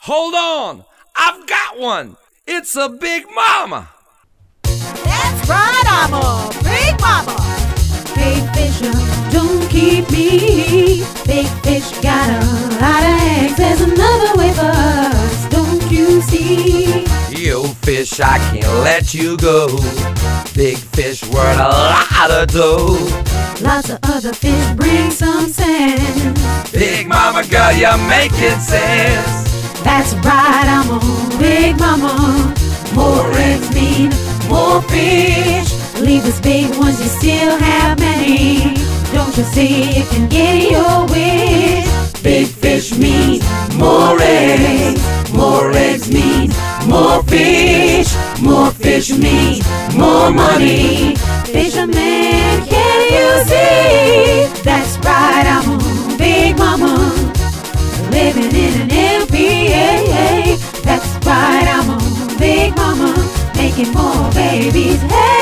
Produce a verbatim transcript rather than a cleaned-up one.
Hold on, I've got one. It's a big mama. That's right, I'm a big mama. Hey fisher, don't keep me. Big fish got a lot of eggs. There's another way for us, don't you see? You fish, I can't let you go. Big fish worth a lot of dough. Lots of other fish bring some sense. Big mama girl, you're making sense. That's right, I'm a big mama. More eggs mean more fish. Leave us big ones, you still have many. Don't you see you can get your wish? Big fish means more eggs. More eggs mean more fish. More fish means more money. Fisherman, can you see? That's right, I'm a big mama. Living in an L P A. That's right, I'm a big mama. Making more babies. Hey.